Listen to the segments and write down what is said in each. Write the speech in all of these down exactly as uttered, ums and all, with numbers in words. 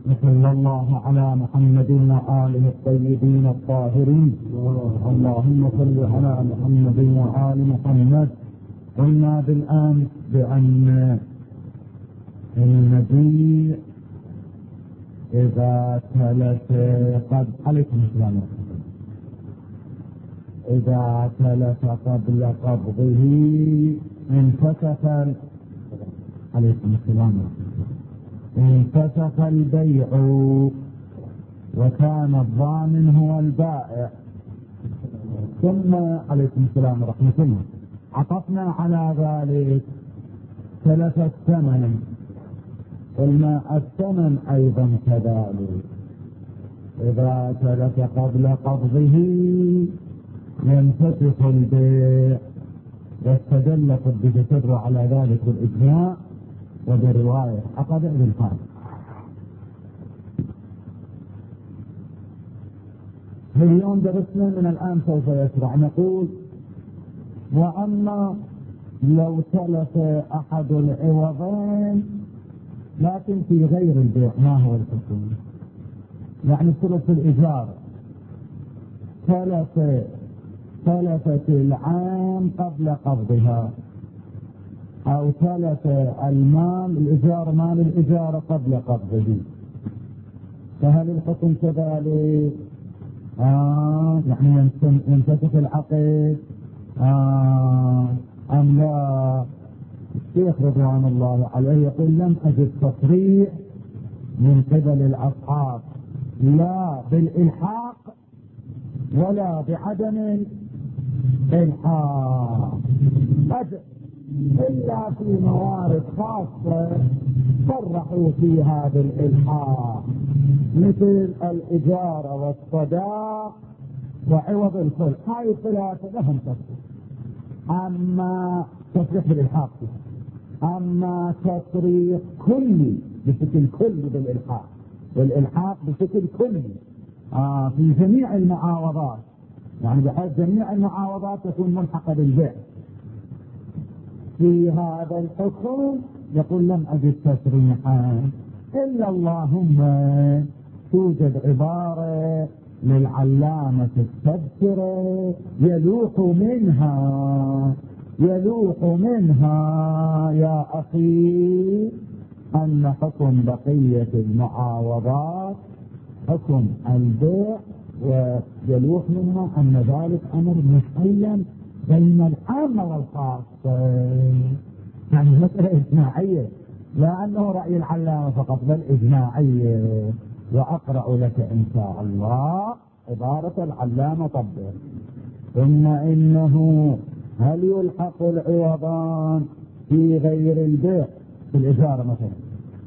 وصلى الله على محمد وآله الطيبين الطاهرين. اللهم صل على محمد وآل محمد. قلنا بالآن بأن المبيع إذا تلف قد عليكم السلام إذا تلف قبل قبضه انفسخ عليكم السلام انفسخ البيع وكان الضامن هو البائع. ثم عليكم السلام ورحمة الله عطفنا على ذلك تلف الثمن، قلنا الثمن أيضا كذلك إذا تلف قبل قبضه ينفسخ البيع. واستدل قد تسر على ذلك بالإجماع وبرواية عقد ابن الحارث. اليوم درسنا من الآن سوف يشرع نقول: وأما لو تلف أحد العوضين لكن في غير البيع، ما هو الحكم؟ يعني تلف الإيجار، تلف تلفت العام قبل قبضها، أو تلف المال الإيجار مال الإيجار قبل قبضه، فهل الحكم كذلك؟ آه يعني ينفسخ العقد آه أم لا؟ الشيخ رضوان الله عليه يقول: لم أجد تصريح من قبل الأصحاب لا بالإلحاق ولا بعدم الإلحاق، إلا في موارد خاصة صرحوا فيها بالإلحاق، مثل الإجارة والصداق وعوض الخلق، هاي الثلاثة لهم تصريح. أما تصريح بالإلحاق، أما تصريح كلي بشكل كلي بالإلحاق، والإلحاق بشكل كلي آه في جميع المعاوضات، يعني بحيث جميع المعاوضات تكون ملحقة بالبيع. في هذا الحكم يقول: لم أجد تصريحا، إلا اللهم توجد عبارة للعلامة التبصرة يلوح منها يلوح منها يا أخي أن حكم بقية المعاوضات حكم البيع، ويلوح منها أن ذلك أمر مسلم بين العامة والخاصة، يعني مسألة إجماعية، لا أنه رأي العلامة فقط بل إجماعية. وأقرأ لك إن شاء الله عبارة العلامة طبعا: ثم إنه هل يلحق العوضان في غير البيع، في الإجارة مثلا،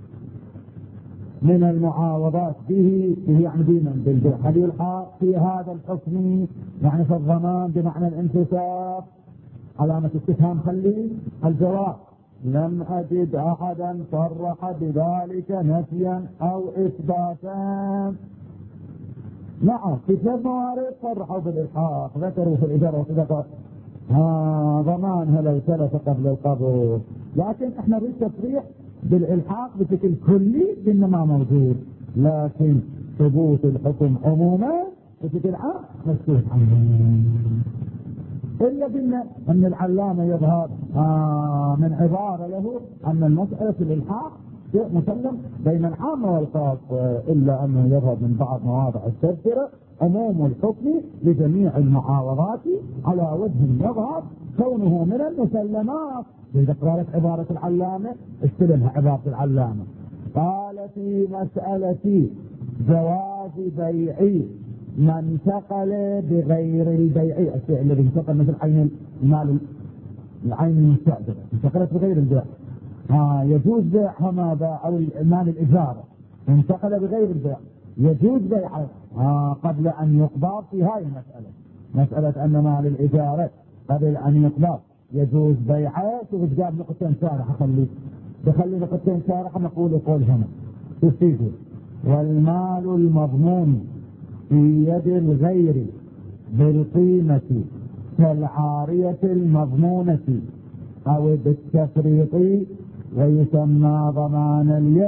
من المعاوضات به به يعني بمن بالبيع، هل يلحق في هذا الحكم يعني في الضمان بمعنى الانفساخ؟ علامة استفهام خلي الجواب: لم أجد أحدا صرح بذلك نفيا أو إثباتا. نعم في ثلاث موارد صرحوا بالإلحاق، ذكروا في الإجارة والصدقة ها ضمانها لو تلف قبل القبض، لكن احنا نريد تصريح بالإلحاق بشكل كلي بإنما موجود، لكن ثبوت الحكم عموما بشكل عام مسكوت عنه، إلا بأن أن العلامة يظهر آه من عبارة له أن المسألة في الإلحاق شيء مسلم بين العامة والخاص، إلا أنه يظهر من بعض مواضع التذكرة عموم الحكم لجميع المعاوضات على وجه يظهر كونه من المسلمات. إذا قالت عبارة العلامة استلمها عبارة العلامة. قال: في مسألة جواز بيع ما انتقل بغير البيع، الشيء الذي انتقل مثل عين المال العين المستأجرة انتقلت بغير البيع، آه يجوز بيعها ماذا؟ أو المال الإجارة انتقل بغير البيع، يجوز بيعه آه قبل أن يقبض. في هاي المسألة، مسألة أن مال الإجارة قبل أن يقبض يجوز بيعه. شوف ايش قال نقطتين شارحة، خلي تخلي نقطتين شارحة نقول يقول هنا تفيده: والمال المضمون في يد الغير بالقيمة كالعارية المضمونة أو بالتفريط، ويسمى ضمان اليد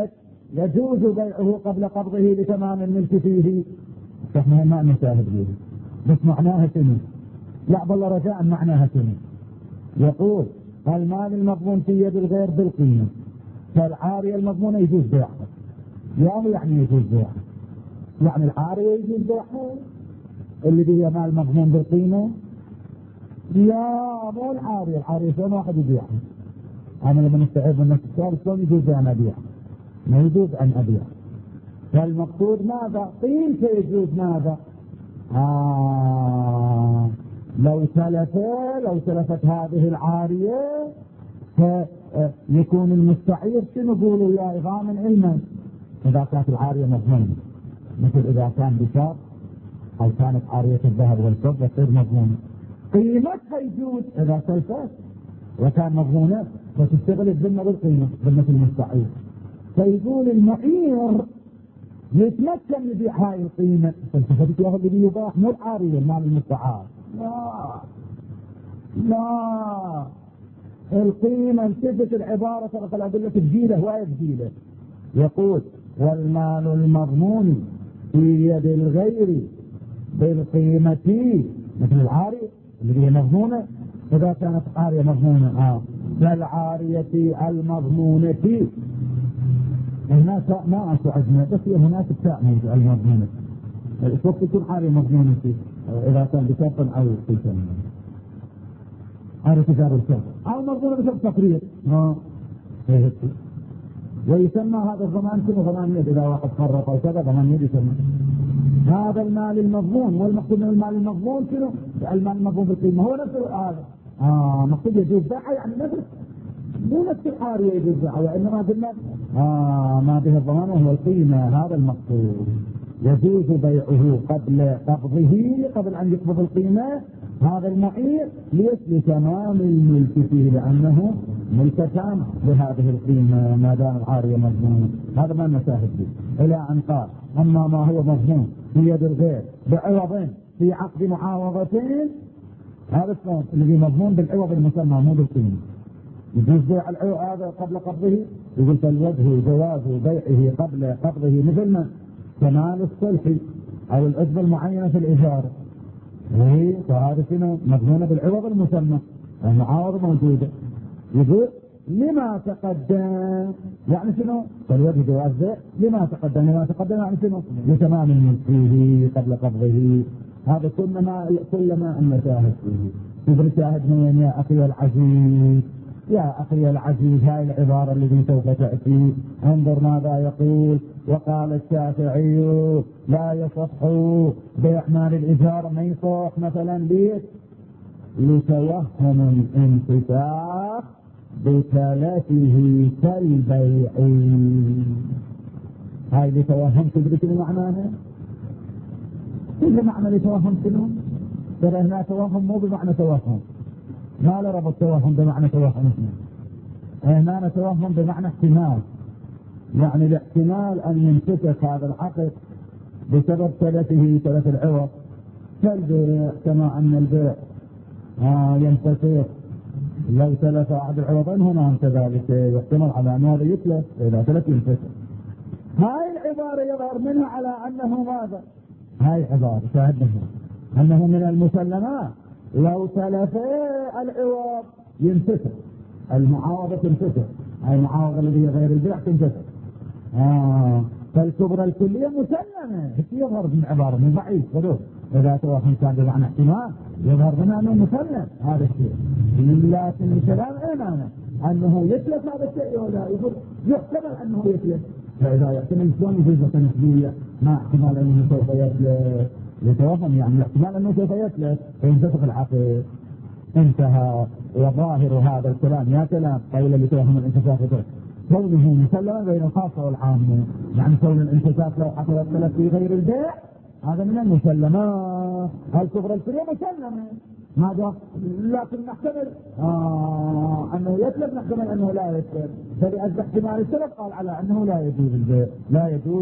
يجوز بيعه قبل قبضه لتمام الملك فيه. فاحنا ما نشاهد به بس معناها شنو؟ لا والله رجاء معناها شنو؟ يقول المال المضمون في يد الغير بالقيمة، فالعارية المضمونة يجوز بيعها. يعني يعني يجوز بيعها، يعني العارية يجوز بيعها اللي بيها مال مضمون بالقيمة. لا مو العارية، العارية شلون واحد يبيعها؟ أنا لما نستعيد من نفس السؤال شلون يجوز أن أبيعها؟ ما يجوز أن أبيعها. فالمقصود ماذا؟ قيمته يجوز ماذا؟ آه لو تلف لو تلفت هذه العارية فيكون المستعير شنو نقول يا ضامن علما إذا كانت العارية مضمونة، مثل إذا كان بشار أو كانت عارية الذهب والفضة تصير مضمونة، قيمتها يجوز إذا تلفت وكان مضمونة فتشتغل الذمة بالقيمة ذمة المستعير. فيقول المعير يتمكن يبيع هاي القيمة، فالتفتت ياخذ اللي يباح مو العارية المال المستعار. لا لا القيمة التفت العبارة ترى الأدلة تجيله وهي تجيله. يقول والمال المضمون في يد الغير بالقيمة مثل العارية اللي هي مضمونة إذا كانت عارية مضمونة آه فالعارية المضمونة هناك ما أسعدنا بس هي هناك التاء موجودة المضمونة الصوت تكون عارية مضمونة إذا كان بشرط أو قيمة عارية تجار الشرط أو مضمونة بشرط تقرير آه ويسمى هذا الضمان كله ضمان يد. إذا واحد فرط أو كذا ضمان يد يسمى هذا المال المضمون. والمقصود من المال المضمون شنو؟ المال المضمون بالقيمة هو نفس هذا آه مقصود يجوز بيعه يعني نفس مو نفس العارية يجوز بيعه وإنما قلنا آه ما به الضمان وهو القيمة. هذا المقصود يجوز بيعه قبل قبضه قبل أن يقبض القيمة هذا المعير ليش؟ لتمام الملك فيه لأنه ملك تام لهذه القيمة ما دام العارية مضمون. هذا ما نشاهد به إلى أن قال أما ما هو مضمون في يد الغير بعوض في عقد معاوضتين هذا الصوت اللي مضمون بالعوض المسمى مو بالقيمة. يجوز بيع العوض هذا قبل قبضه. يقول فالوجه جواز بيعه قبل قبضه مثل ما كمال الصلح أو العزبة المعينة في الإجارة وهي فهذا شنو مضمونة بالعوض المسمى المعاوضة موجودة. يقول لما تقدم يعني شنو؟ فالوجه جواز بيع لما تقدم لما تقدم يعني شنو؟ لتمام الملك فيه قبل قبضه. هذا كلما كلما أن شاهد فيه. يقول شاهد من يا أخي العزيز يا أخي العزيز هاي العبارة التي سوف تأتي انظر ماذا يقول. وقال الشافعي لا يصح بيع مال الإجارة ما يصح مثلا بيت لتوهم الانفتاح بثلاثه كالبيع. هاي لتوهم تدري شنو معناها؟ كل معنى لتوهم شنو؟ ترى هنا توهم مو بمعنى توهم ما له ربط توهم بمعنى توهم هنا نتوهم بمعنى احتمال يعني الاحتمال أن ينفتح هذا العقد بسبب تلفه تلف العوض كالبيع كما أن البيع آه ينفتح لو تلف أحد العوضين هنا كذلك يحتمل على أن هذا يتلف إذا تلف ينفتح. هاي العبارة يظهر منها على أنه ماذا؟ هاي عبارة شاهدنا أنه من المسلمات لو تلف العوض ينفتح المعاوضة تنفتح هاي المعاوضة التي هي غير البيع تنفتح. آه فالكبرى الكلية مسلمة يظهر من عبارة من ضعيف غلوب إذا توهم كان بمعنى احتمال يظهر منها أنه مسلم هذا الشيء. لكن الكلام إيمانه أنه يتلف هذا الشيء ولا يقول يحتمل أنه يتلف. فإذا يحتمل شلون يجوز نسبية ما احتمال أنه سوف يتلف يتوهم يعني الاحتمال أنه سوف يتلف فينتفق العقد انتهى. وظاهر هذا الكلام يا كلام قيل لتوهم الانتفاق كونه مسلما بين الخاصة والعامة يعني كون الانتفاق لو حصل التلف في غير البيع هذا من المسلمات. الكبرى الكلية مسلمة هذا لكن نحتمل آه أنه يتلف نحتمل أنه لا يتلف. فلأجل احتمال السلف قال على أنه لا يجوز البيع لا يجوز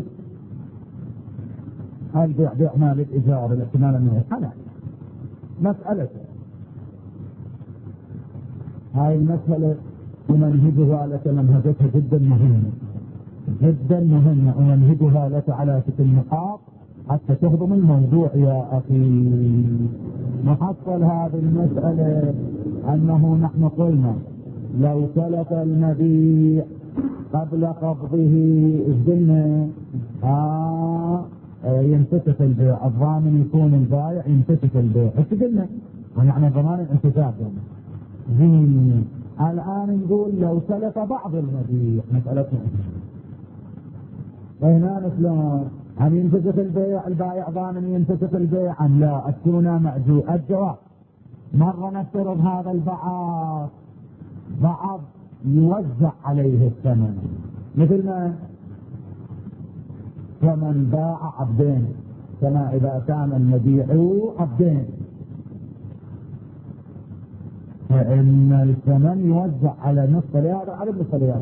البيع بيع مال الإيجار الاحتمال أنه يتحنى مسألة. هاي المسألة ومنهجها لك منهجتها جدا مهمة جدا مهمة أمنهجها لك على ست النقاط حتى تهضم الموضوع يا أخي. محصل هذه المسألة أنه نحن قلنا لو سلف المبيع قبل قبضه الذمة آه ينفتح البيع، الضامن يكون البائع ينفتح البيع، ايش قلنا؟ ونحن ضمان الانتفاع زين. الآن نقول لو سلف بعض المبيع، مسألتنا هنا شلون؟ هل ينفتح البيع البائع ضامن ينفتح البيع أم لا؟ السنة معجوز. الجواب مرة نفترض هذا البعض بعض يوزع عليه الثمن، مثل ما فمن باع عبدين، كما إذا كان المبيع عبدين فإن الثمن يوزع على نصف لهذا على نصف لهذا.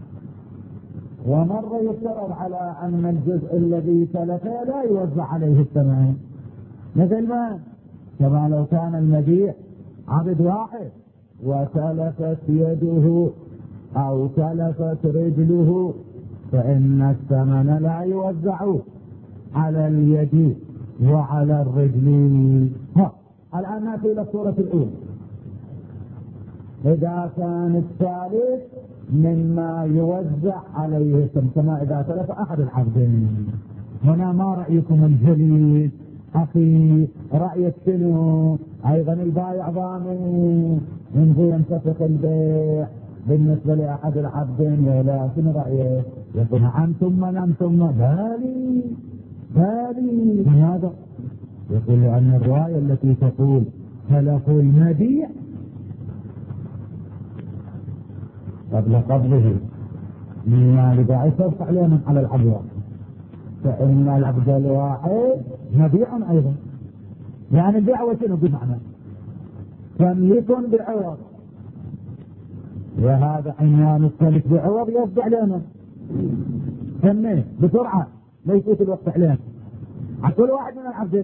ومرة يفترض على أن الجزء الذي تلفه لا يوزع عليه الثمن، مثل ما كما لو كان المبيع عبد واحد وتلفت يده أو تلفت رجله فإن الثمن لا يوزع على اليد وعلى الرجل. ها الآن نأتي إلى الصورة الأولى. إذا كان الثالث مما يوزع عليه الثمن، كما إذا تلف أحد العبدين. هنا ما رأيكم الجليل أخي؟ رأيك شنو؟ أيضا البائع ضامن ينزل ينتفق البيع بالنسبة لأحد العبدين ولا شنو رأيك؟ يقول نعم ثم نعم ثم بالي بالي. لماذا؟ يقول لأن الرواية التي تقول تلف المبيع قبل قبضه مما لباعه ترفع له من على العبد الواحد، فإن العبد الواحد مبيع أيضا. يعني البيع وشنو بمعنى تمليك بعوض، وهذا عنوان التمليك بعوض يصدع لنا سميه بسرعة لا يفوت الوقت علينا على كل واحد من العبد.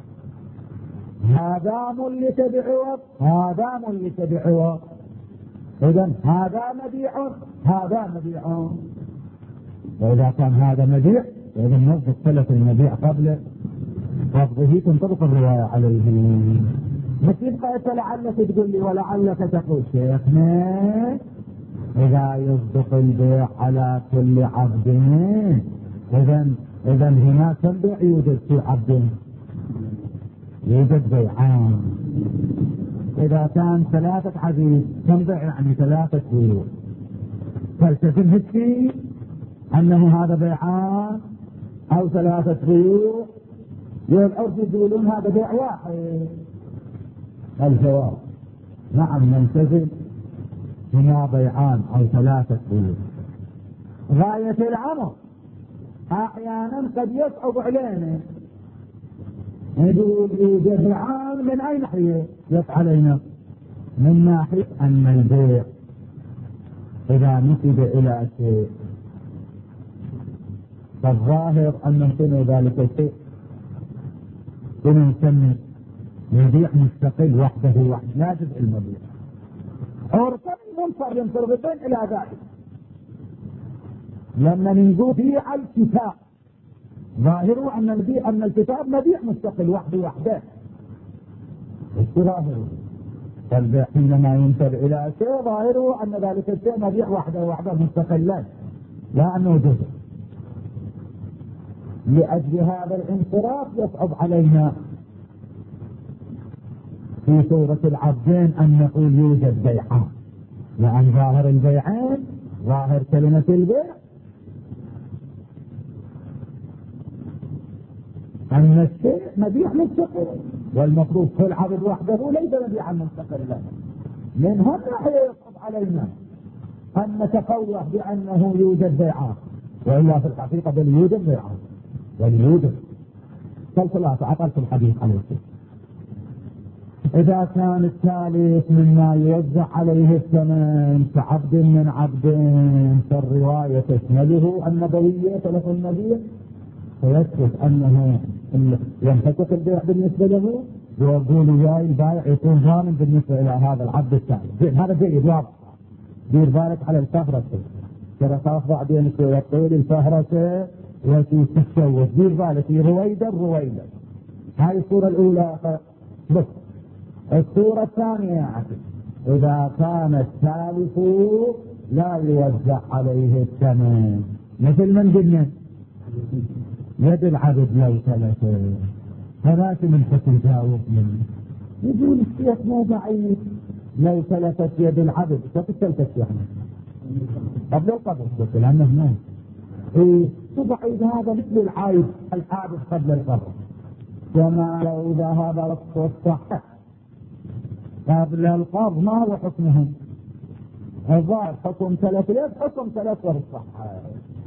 هذا ملك بعوض هذا ملك بعوض، إذا هذا مبيع هذا مبيع. وإذا كان هذا مبيع إذا نصدق ثلث المبيع قبل قبضه تنطبق الرواية عليه. بس يبقى لعلك تقول لي ولعلك تقول شيخنا إذا يصدق البيع على كل عبد إذا إذا هناك كم بيع يوجد في عبد؟ يوجد بيعان. إذا كان ثلاثة عبيد كم بيع؟ يعني ثلاثة بيوع. فالتزم هالشيء أنه هذا بيعان أو ثلاثة بيوع، والعرف يقولون هذا بيع واحد. الجواب نعم نلتزم هنا بيعان أو ثلاثة بيوع. غاية الأمر أحيانا قد يصعب علينا يقول يوجد بيعان، من أي ناحية يصعب علينا؟ من ناحية أن البيع إذا نسب إلى شيء فالظاهر أن نسمي ذلك الشيء نسمي مبيع مستقل وحده وحده لا جزء المبيع. عرفا المنصر ينصرفين إلى ذلك. لما نقول بيع الكتاب ظاهره أن البيع أن الكتاب مبيع مستقل وحده وحده. ظاهره فالبيع حينما ينسب إلى شيء ظاهره أن ذلك الشيء مبيع وحده وحده مستقلا لا أنه جزء. لأجل هذا الانصراف يصعب علينا في صورة العبدين أن نقول يوجد بيعان، لأن ظاهر البيعان ظاهر كلمة البيع أن الشيء مبيع مستقل، والمفروض كل عبد وحده ليس مبيعا مستقلا. من هنا يصعب علينا أن نتفوه بأنه يوجد بيعان، وإلا في الحقيقة بل يوجد بيعان بل يوجد. فالخلاصة عطلت الحديث عليه. إذا كان الثالث مما يوزع عليه الثمن كعبد من عبدين فالرواية تشمله النبوية تلف المبيع، فيثبت أنه ينفتح البيع بالنسبة له، ويقول جاي البائع يكون ضامن بالنسبة إلى هذا العبد الثالث. زين هذا جيد واضح. دير بالك على الكفرة ترى خاف بعدين يطول الفهرسة وفي تتشوف دير بالك رويدا رويدا. هاي الصورة الأولى. بس الصورة الثانية يعني إذا كان الثالث لا يوزع عليه الثمن، مثل من قلنا يد العبد لو ثلاثة، ثلاثة من حسن جاوب منه يقول الشيخ مو بعيد لو ثلاثة يد العبد. كيف الثلاثة يعني قبل القبض لأنه هنا إيه بعيد هذا مثل العايد الحادث قبل القبض. كما لو ذهب رص الصحة قبل القبض ما هو حكمه؟ الظاهر حكم ثلاث يد حكم ثلاث الصحة.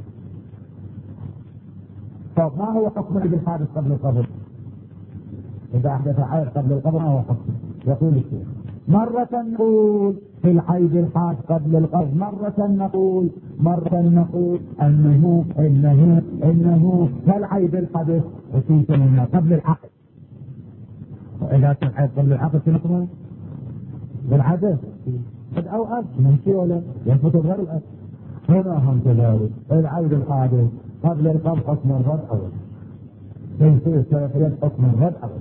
طب ما هو حكم بالحادث قبل القبض؟ إذا أحدث عيب قبل القبض ما هو حكم؟ يقول الشيخ مرة نقول في العيب الحادث قبل القبض، مرة نقول مرة نقول أنه إنه إنه كالعيب الحادث خصوصا منه قبل العقد. وإذا كان عيب قبل العقد شنو بالحدث قد أو أب ممشي ولا ينفت غير الأب. هنا هم كذلك العيب الحادث قبل القبض حكم الرد أول ينفيه ثلاث حكم الرد أول.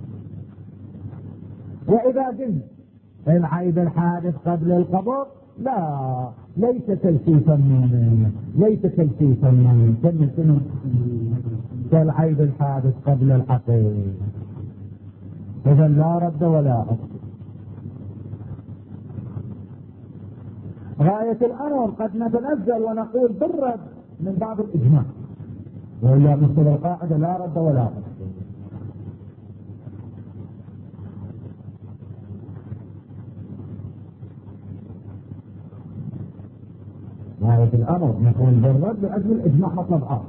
وإذا قلنا العيب الحادث قبل القبض لا ليس تلفيفا منه ليس تلفيفا منه كم سنة كالعيب الحادث قبل الحقيقة. إذا لا رد ولا أصل. غاية الأمر قد نتنزل ونقول بالرد من باب الإجماع، وإلا مثل القاعدة لا رد ولا أصل. غاية الأمر نقول بالرد لأجل الإجماع مطلب آخر.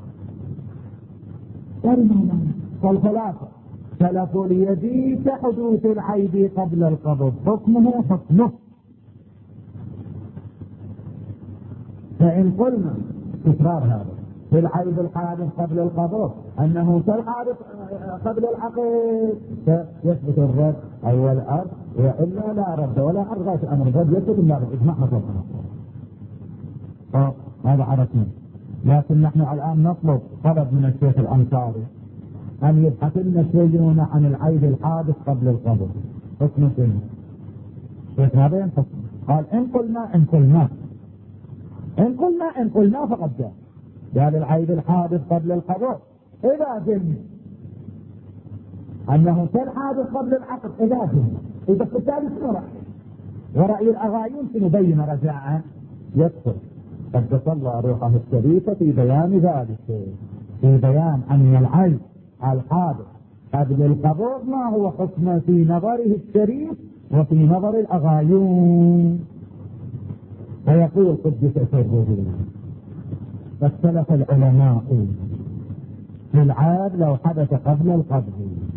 فالخلاصة تلف اليد كحدوث العيب قبل القبض حكمه حكمه. فإن قلنا تكرار هذا في العيب الحادث قبل القبض أنه كالحادث قبل العقد فيثبت الرد أول أرض، وإلا لا رد ولا أرض. غاية الأمر الرد يثبت إلا بالإجماع مطلب آخر. هذا عرفنا. لكن نحن الآن نطلب طلب من الشيخ الأنصاري أن يبحث لنا شيئون عن العيب الحادث قبل القبض حكم سنة. الشيخ هذا ينفصل قال إن قلنا إن قلنا إن قلنا إن قلنا فقد جاء قال العيب الحادث قبل القبض. إذا قلنا أنه كالحادث قبل العقد إذا قلنا إذا في الثالث شنو ورأي الأغايون سنبين رجاء يدخل قدس الله روحه الشريفة في بيان ذلك، في بيان أن العيب الحادث قبل القبض ما هو حكم في نظره الشريف وفي نظر الأغايون. ويقول قدس سره فاختلف العلماء في العيب لو حدث قبل القبض.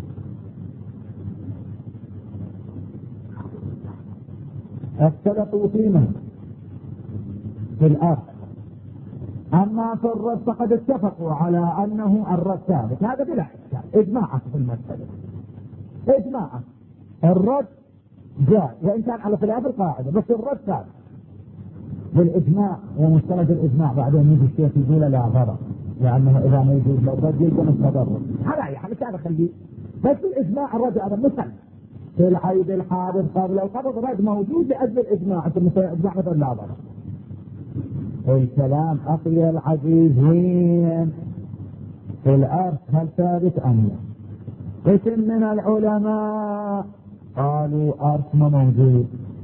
اختلفوا فيما في الأرض. أما في الرد فقد اتفقوا على أنه الرد ثابت. هذا بلا إشكال إجماعا في المسألة إجماعا. الرد جاء وإن كان على خلاف القاعدة بس الرد ثابت بالإجماع ومستند الإجماع. بعدين يجي الشيخ يقول لا ضرر لأنه إذا ما يجوز لو الرد يلزم التضرر على يعني مش هذا خليه. بس الإجماع الرد هذا مثل في العيب الحادث قبل القبض رد موجود لأجل الإجماع. أنت الإجماع مثل لا ضرر. الكلام أخي العزيز وين في الأرض هل ثابت أم لا؟ قسم من العلماء قالوا أرض ما موجود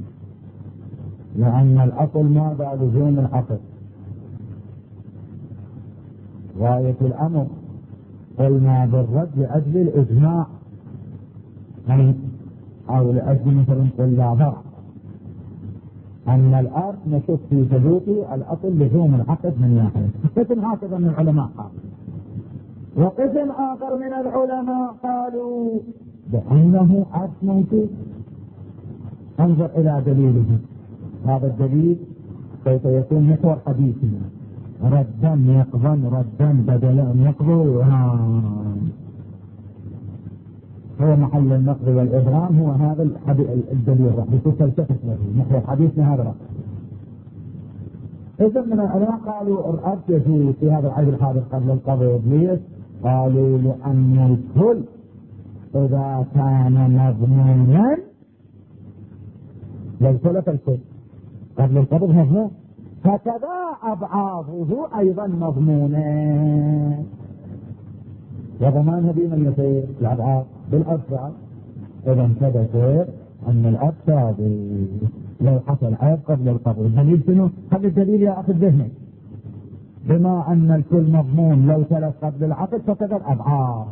لأن الأصل ماذا لزوم العقد. غاية الأمر قلنا بالرد لأجل الإجماع يعني أو لأجل مثلا نقول لا ضرر أن الأرض نشوف في ثبوته الأصل لزوم العقد من ناحية. قسم هكذا من العلماء قالوا. وقسم آخر من العلماء قالوا بأنه أرض موجود. انظر إلى دليله. هذا الدليل سوف يكون محور حديثنا ردا يقضا ردا بدلا يقضوا. هو محل النقض والإبرام هو هذا الدليل راح يكون تلتفت له محور حديثنا هذا. إذا من العلماء قالوا الأب يجوز في هذا العيب الحادث قبل القبض. ليش؟ قالوا لأن الكل إذا كان مضمونا لو تلف الكل قبل القبض مضمون، فكذا أبعاضه أيضا مضمونة، وضمانه بمن يصير الأبعاض بالأبعاض. إذا ثبت أن الأب سابق لو حصل عيب قبل القبض. الدليل شنو؟ هذا الدليل يا أخي الذهني، بما أن الكل مضمون لو تلف قبل العقد فكذا الأبعاض.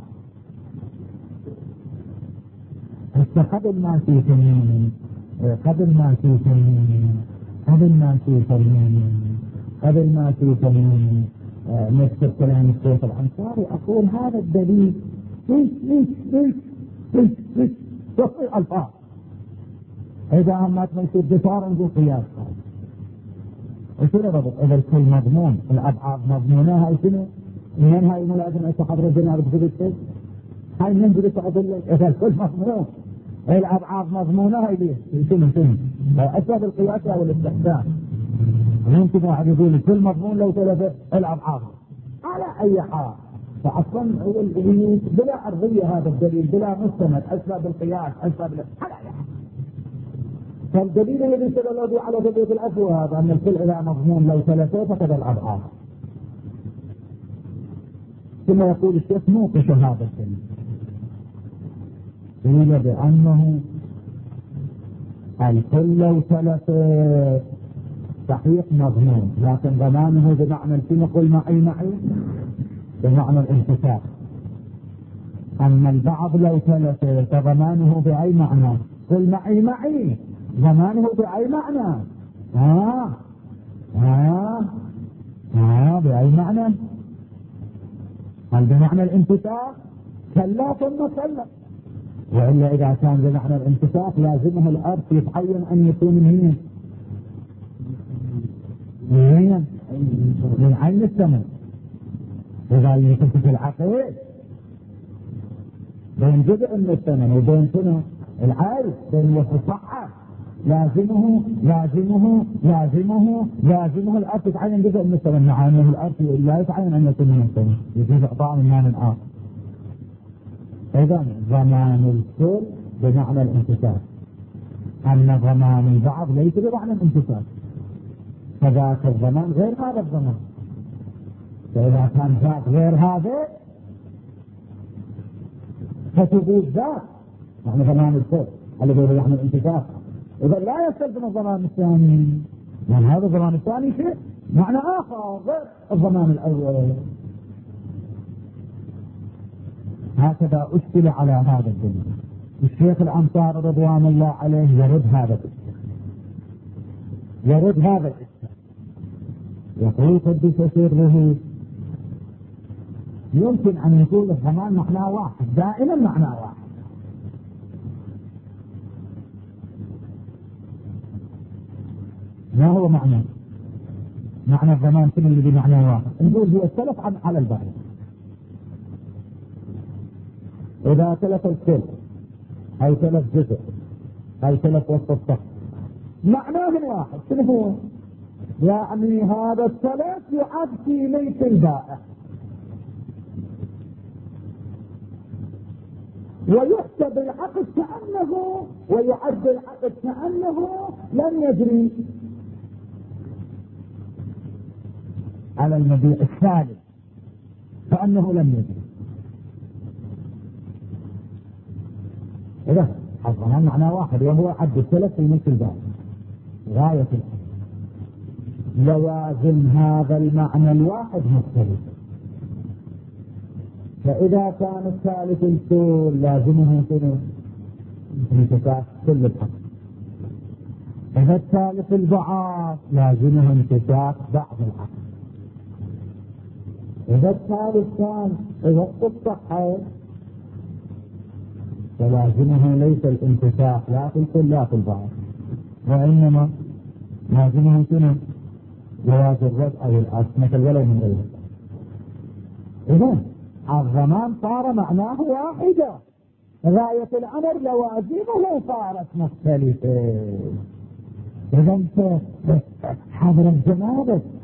قبل ما في تنين قبل ما في تنين قبل ما في تنين قبل ما في تنين نكتب كلام الشيخ الأنصاري. أقول هذا الدليل إيش إيش إيش إيش إيش تصير ألفاظ. إذا ما تمشي الدفار نقول قياس. وشنو ربط؟ إذا الكل مضمون الأبعاد مضمونة، هاي شنو؟ من هاي ملازمة تحضر الدنيا بتجيب هاي من جلس أقول إذا الكل مضمون الأبعاد مضمونة، هاي ليه؟ شنو شنو؟ أسباب القياس أو الاستحسان. ممكن واحد يقول الكل مضمون لو تلف الأبعاد على أي حال. فأصلا بلا أرضية هذا الدليل، بلا مستند، أسباب القياس أسباب على أي حال. فالدليل الذي استدل على قضية الأب هذا أن الكل إذا مضمون لو تلفه فكذا الأبعاد. ثم يقول الشيخ نوقش هذا الدليل، قيل بأنه الكل لو تلف صحيح مضمون، لكن ضمانه بمعنى الكلمة قل معي معي بمعنى الانتفاع. أما البعض لو تلف فضمانه بأي معنى قل معي معي ضمانه بأي معنى؟ ها ها ها بأي معنى؟ هل بمعنى الانتفاع؟ كلا ثم كلا. وإلا إذا كان بمعنى الانتفاع لازمه الأرض يتعين أن يكون من هنا من عين السماء. إذا يكون في العقل بين جزء من الثمن وبين شنو العين بين الصحة، لازمه لازمه لازمه لازمه الأرض يتعين جزء من الثمن، مع أنه الأرض لا يتعين أن يكون من الثمن، يجوز إعطاء من مال آخر. إذا ضمان الكل بمعنى الانتفاع، أن ضمان البعض ليس بمعنى الانتفاع، فذاك الضمان غير هذا الضمان. فإذا كان ذاك غير هذا فتجوز ذاك يعني ضمان الكل الذي هو بمعنى الانتفاع. إذا لا يستلزم الضمان الثاني، لأن هذا الضمان الثاني شيء معنى آخر غير الضمان الأول. هكذا أشكل على هذا الدليل. الشيخ الأنصاري رضوان الله عليه يرد هذا الإشكال، يرد هذا الإشكال، يقول قدس سره يمكن أن يكون الضمان معناه واحد، دائما معناه واحد. ما هو معنى معنى الضمان كل اللي بمعناه واحد؟ نقول هو السلف عن على البعض. إذا تلف الكل أو تلف جزء أو تلف وسط الصف معناه واحد، شنو هو؟ يعني هذا التلف يعد في ملك البائع ويحسب العقد كأنه ويعد العقد كأنه لم يجري على المبيع الثالث، كأنه لم يجري. إذا الضمان معناه واحد وهو عد التلف في ملك البائع غاية الأمر. لوازم هذا المعنى الواحد مختلف، فإذا كان الثالث الكل لازمه شنو؟ انتفاع كل الحق. إذا الثالث البعض لازمه انتفاع بعض الحق. إذا الثالث كان إذا الصحة فلازمه ليس الانتفاع لا في الكل لا في البعض، وإنما لازمه شنو؟ جواز الرد أو الأصل مثل ولو من غيره. إذن الضمان صار معناه واحدة، غاية الأمر لوازمه صارت مختلفة. إذن حضر الجنابة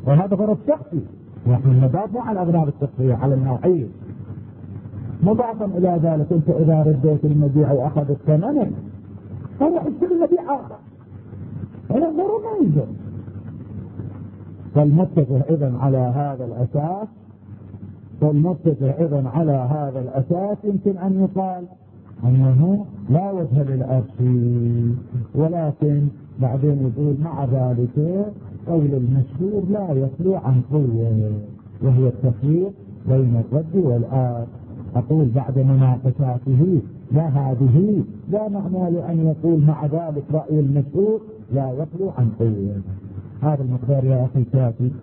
وهذا غرض شخصي، نحن ندافع على الأغراض الشخصية على النوعية. مضافا إلى ذلك أنت إذا رديت المبيع وأخذت ثمنه فروح اشتري المبيع آخر، هذا ضروري ما ينزل. فالمتفق إذن على هذا الأساس فالمتفق إذن على هذا الأساس يمكن أن يقال أنه لا وجه للأرش، ولكن بعدين يقول مع ذلك قول المشهور لا يخلو عن قوة، وهي التفريق بين الرد والآر. أقول بعد مناقشاته لا هذه لا معنى لأن يقول مع ذلك رأي المشهور لا يخلو عن قوة. هذا المقدار يا أخي كافي.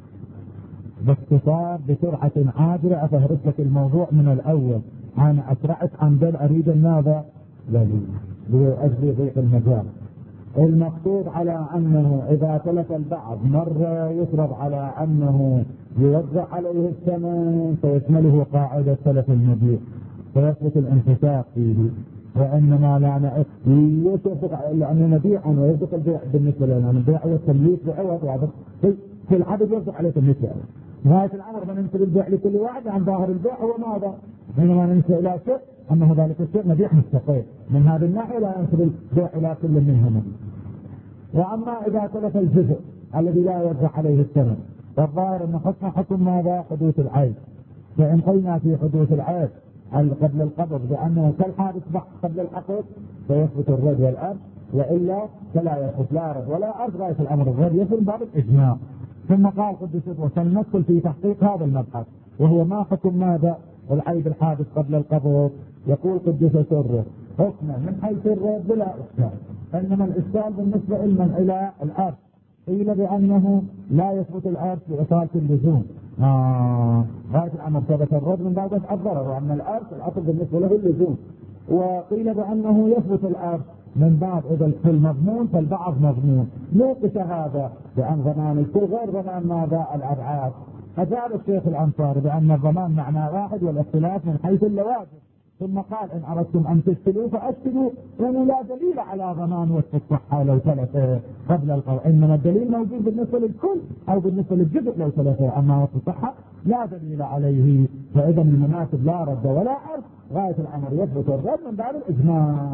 باختصار بسرعة عاجلة أفهرس لك الموضوع من الأول. أنا أسرعت عن بل أريد ماذا؟ لذي لأجل ضيق المجال. المقصود على أنه إذا تلف البعض مرة يفرض على أنه يوزع عليه الثمن فيشمله قاعدة تلف المبيع فيثبت الانفساق فيه، وإنما لا يصدق لأنه مبيعا ويصدق البيع بالنسبة لنا البيع والتمليك بعوض في العدد يصدق عليه تمليك بعوض. نهاية الأمر بننسب البيع لكل واحد عن ظاهر البيع هو ماذا؟ حينما ننسب إلى شيء أنه ذلك الشيء مبيع مستقيم، من هذه الناحية لا ينسب البيع إلى كل منهما. وأما إذا تلف الجزء الذي لا يرجع عليه الثمن فالظاهر أن حكم حكم ماذا؟ حدوث العيب. فإن قلنا في حدوث العيب قبل القبض بأنه كالحادث قبل العقد فيثبت الرد والأرض، وإلا فلا يثبت لا رد ولا أرض. غاية الأمر الرد يصل باب الإجماع. ثم قال قدس وسندخل في تحقيق هذا المبحث وهو ما حكم ماذا؟ العيب الحادث قبل القبض. يقول قدس سره حكمه من حيث الرد بلا إشكال، إنما الإشكال بالنسبة لمن إلى الأرض قيل بأنه لا يثبت الأرض بإصالة اللزوم. آه. غاية الأمر ثبت الرد من بعد الضرر، وأن الأرض الأصل بالنسبة له اللزوم. وقيل بأنه يثبت الأرض من بعد إذا الكل مضمون فالبعض مضمون. نوقش هذا بأن ضمان الكل غير ضمان ماذا؟ الأبعاد. أجاب الشيخ الأنصاري بأن الضمان معنى واحد والاختلاف من حيث اللوازم. ثم قال إن أردتم أن تشتروا فأشتروا، لأنه لا دليل على ضمان وصف الصحة لو تلف قبل القول، إنما الدليل موجود بالنسبة للكل أو بالنسبة للجزء لو تلف، أما وصف الصحة لا دليل عليه. فإذا المناسب لا رد ولا عرض. غاية الأمر يثبت الرد من بعد الإجماع.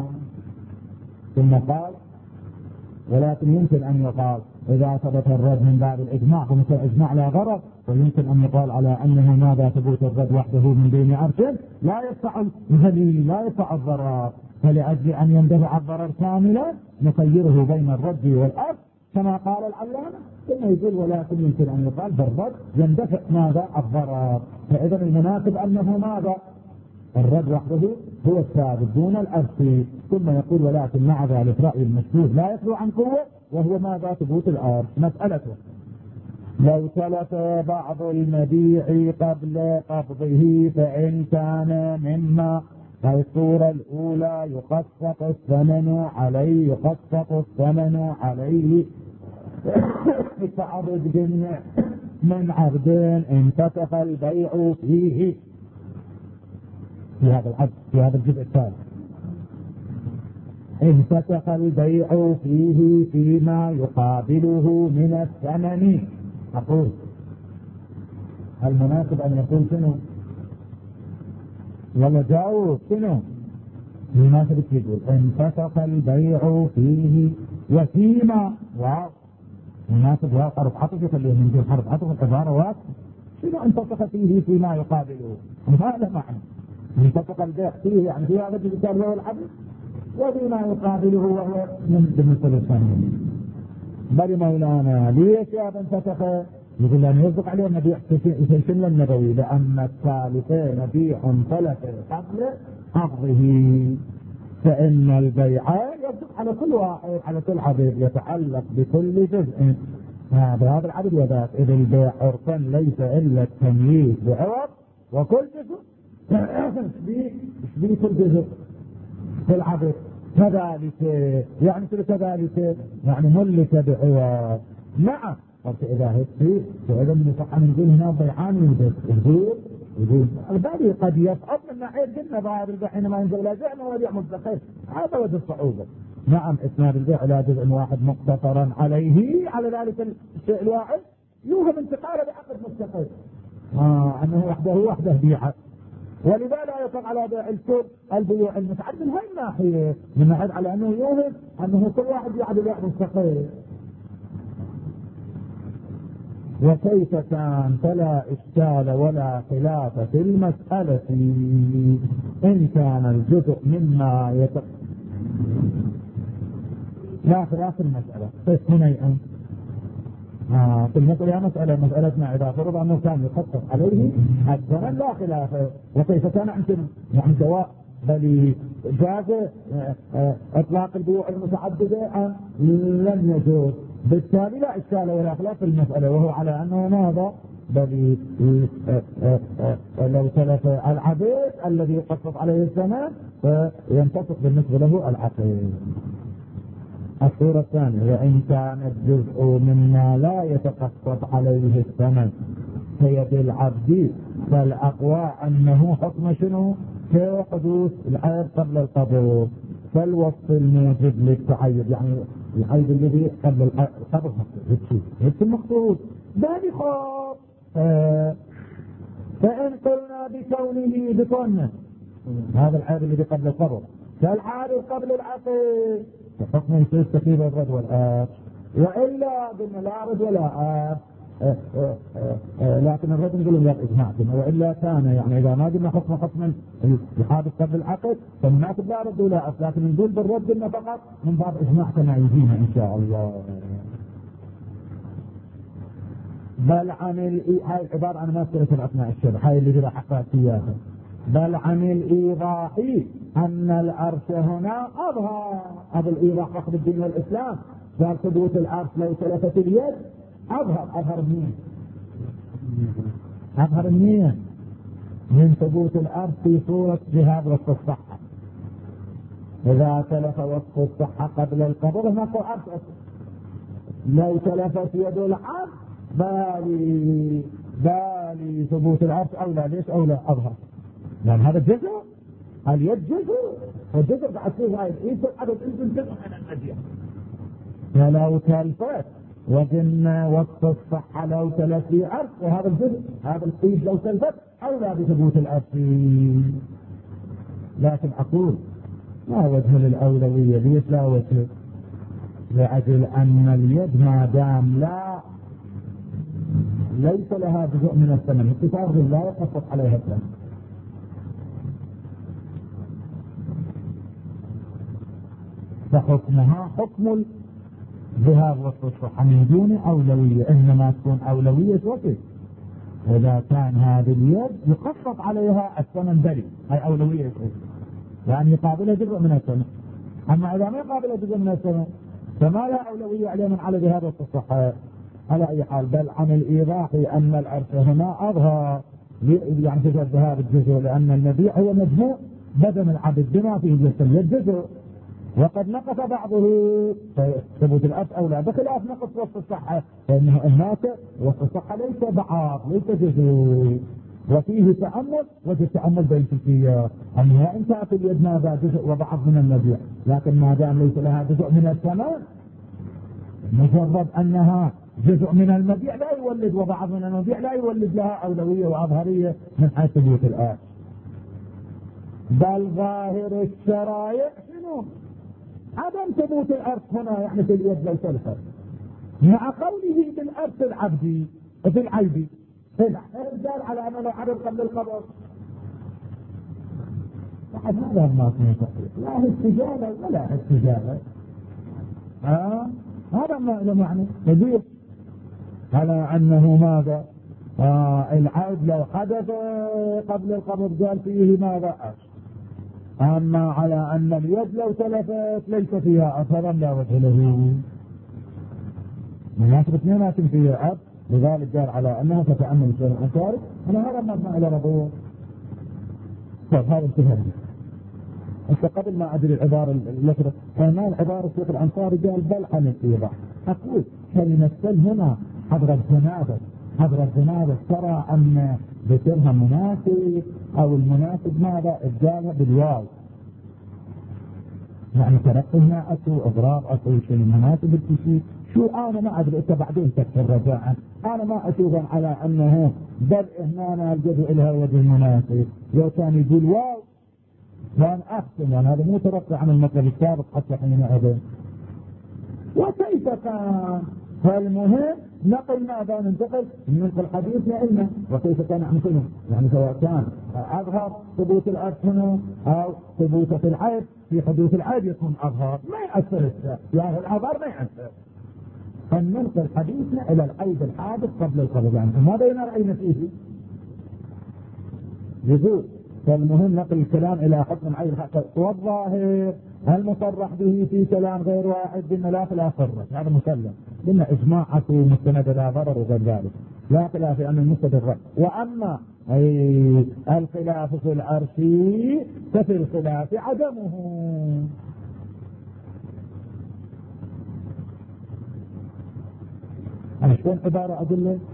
ثم قال ولكن يمكن أن يقال إذا ثبت الرد من بعد الإجماع فمثل الإجماع لا غرض، ويمكن أن يقال على أنه ماذا ثبوت الرد وحده من دون عرض لا يدفع الغليل لا يدفع الضرر، فلأجل أن يندفع الضرر كاملا نخيره بين الرد والأرض كما قال العلامة. ثم يقول ولكن يمكن أن يقال بالرد يندفع ماذا؟ الضرر. فإذا المناسب أنه ماذا؟ الرد وحده هو الثابت دون الأرض. ثم يقول ولكن مع ذلك رأي المشهور لا يخلو عن قوة وهو ماذا؟ ثبوت الأرض. مسألته لو تلف بعض المبيع قبل قبضه فإن كان مما في الصورة الأولى يقسط الثمن عليه يقسط الثمن عليه كعرض من عرضين انفتح البيع فيه في هذا العقد في هذا الجزء الثالث انفتح البيع فيه فيما يقابله من الثمن. أقول المناسب أن يقول شنو؟ ولا جاوب شنو؟ المناسب يقول انفتح البيع فيه وفيما واو مناسب واو حرف عطف يخليه من دون حرف عطف العبارة واو شنو انفتح فيه فيما يقابله؟ هذا معنى انفتح البيع فيه يعني في هذا الجزء وهو العدل وفيما يقابله وهو من بالنسبة للثمن. بل مولانا ليش يا ابن فتح؟ يقول لأن يصدق عليه النبي يسلسل النبوي لأن الثالثين مبيع ثلاث قبل قبضه، فإن البيع يصدق على كل واحد على كل عدد يتعلق بكل جزء بهذا العدد وذاك. إذا البيع عرفا ليس إلا التمييز بعوض وكل جزء تشبيه كل جزء في العدد كذلك يعني كذلك يعني ملك بعوض. نعم قلت إذا هيك وإذا من يصح أن نقول هنا بيعان يوجد يقول يقول البالي قد يصعب من ناحية قلنا ظاهر البيع حينما ينزل إلى جزء ويبيع مستقل هذا وجه الصعوبة. نعم إسناد البيع إلى جزء واحد مقتصرا عليه على ذلك الشيء الواحد يوهم انتقاله بعقد مستقل، آه أنه وحده وحده بيعه، ولذا لا يطلق على بيع الكل البيوع المتعدد من هاي الناحية، من ناحية على أنه يوهم أنه كل واحد يعد بيع مستقل. وكيف كان فلا إشكال ولا خلاف في المسألة إن كان الجزء مما يتق لا خلاف المسألة بس هنا آه في المسألة مسألة مسألتنا إذا فرض أنه كان يخصص عليه الثمن لا خلاف، وكيف كان عندنا يعني سواء بل جاز آه آه إطلاق البيوع المتعددة أم لم يجوز، بالتالي لا إشكال ولا خلاف في المسألة، وهو على أنه ماذا بل آه آه آه لو تلف العبيد الذي يخصص عليه الثمن فينتصف بالنسبة له العقيد. الصورة الثانية وإن كان الجزء مما لا يتقصد عليه الثمن كيد العبد فالأقوى أنه حكم شنو كحدوث العيب قبل القبض، فالوصف الموجب للتعيب يعني العيب الذي قبل القبض هيك المقصود ذلك خاص. فإن قلنا بكونه بكونه هذا العيب الذي قبل القبض كالعارض قبل العقد فحكم يصير تكيب الرد والآب، وإلا قلنا لا رد ولا آب آه آه آه لكن الرد نقول لا إجماع، وإلا كان يعني إذا ما قلنا حكم حكما الحادث قبل العقد فمناسب لا رد ولا آب، لكن نقول بالرد قلنا فقط من باب إجماع كما يجينا إن شاء الله. بل عن هاي العبارة أنا ما أذكرها أثناء الشرح، هاي اللي راح أحكي فيها. بل عن الإيضاح أن العرش هنا أظهر، هذا الإيضاح فخر الدين والإسلام قال ثبوت العرش لو تلفت اليد أظهر. أظهر منين؟ أظهر منين؟ من ثبوت العرش في صورة جهاد وصف الصحة، إذا تلف وصف الصحة قبل القبض هناك عرش لو تلفت يد العرش بالي بالي ثبوت العرش أولى. ليش أولى؟ أظهر لأن هذا جزء اليد جزء والجزء بعد فيه هاي الإيد العدد إنزل جزء من المدية، فلو تلفت وقلنا وصف الصحة لو تلف في عرض وهذا الجزء هذا الإيد لو تلفت أولى بثبوت العرض. لكن أقول ما وجه للأولوية؟ ليش لا وجه؟ لأجل أن اليد ما دام لا ليس لها جزء من الثمن الكتاب لا يقصد عليها الثمن، فحكمها حكم الذهاب والصحة من دون أولوية، إنما تكون أولوية وصف إذا كان هذه اليد يقصد عليها الثمن بلي هي أولوية وصف يعني يقابلها جزء من الثمن. أما إذا ما يقابلها جزء من الثمن فما لا أولوية عليه من على ذهاب والصحة على أي حال. بل عن الإيضاح أن العرش هنا أظهر يعني جزء الذهاب الجزء، لأن المبيع هو مجموع بدن العبد بما فيه جزء الجزء، وقد نقص بعضه ثبوت الأرض أولى بخلاف نقص وصف الصحة، فإنه هناك وصف الصحة ليس بعض ليس جزء، وفيه تأمل وجه التأمل بين تلكية أنها إن كانت اليد ماذا جزء وبعض من المبيع، لكن ما دام ليس لها جزء من الثمن مجرد أنها جزء من المبيع لا يولد وبعض من المبيع لا يولد لها أولوية وأظهرية من حيث ثبوت الآن. بل ظاهر الشرائع شنو؟ عدم ثبوت الأرث هنا يعني في اليد لو تلفت مع قوله بالأرث العبدي في العيب الإرجال على أنه عدم قبل القبض. واحد هذا الناس لا استجابة ولا استجابة آه هذا ما معنى يدير على أنه ماذا آه العيب لو حدث قبل القبض قال فيه ماذا أش. أما على أن اليد لو تلفت ليس فيها أثرا لا وجه له مناسبة اثنيناتهم فيها عبد، لذلك قال على أنها تتأمل الشيء الأنصاري. أنا هذا مبنى إلى رضوه. طيب هذا انتهى أنت قبل ما أدري العبارة التي فما العبارة الشيخ الأنصاري قال بل عن الإيضاح. أقول كلمة سل هنا حضر الجنابة حضر الجنابة ترى أن ذكرها مناسب أو المناسب ماذا إبدالها بالواو يعني ترقيها أكو إضراب أكو شيء مناسب التشيء شو انا ما ادري انت بعدين تكفر رجاء، انا ما اشوفا على انه بل هنا الجد لها وجه مناسب. لو كان يقول واو كان احسن، يعني هذا مو ترقى عن المطلب السابق حتى حينئذ. وكيف كان؟ فالمهم نقل ماذا ننتقل ننقل حديث لعلمه. وكيف كان نحن يعني سواء كان اظهر ثبوت العيب هنا او ثبوت في العيب في حدوث العيب يكون اظهر ما يأثر يعني الاظهر ما يأثر. فننقل حديثنا الى العيب الحادث قبل القبض، يعني ما بين رأينا فيه يقول. فالمهم نقل الكلام الى حكم العيب الحادث. والظاهر المصرح به في كلام غير واحد بان لا خلاف فرق، هذا مسلم بان اجماعته مستند لا ضرر وغير ذلك، لا خلاف ان المستند الرد. واما اي الخلاف في العرش ففي الخلاف عدمه. انا شلون عباره اقول لك؟